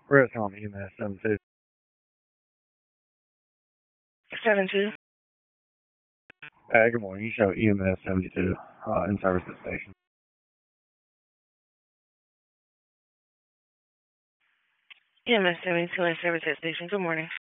We're at home, EMS 72. 72. Good morning. You show EMS 72 in service at the station. EMS 72 in service at station. Good morning.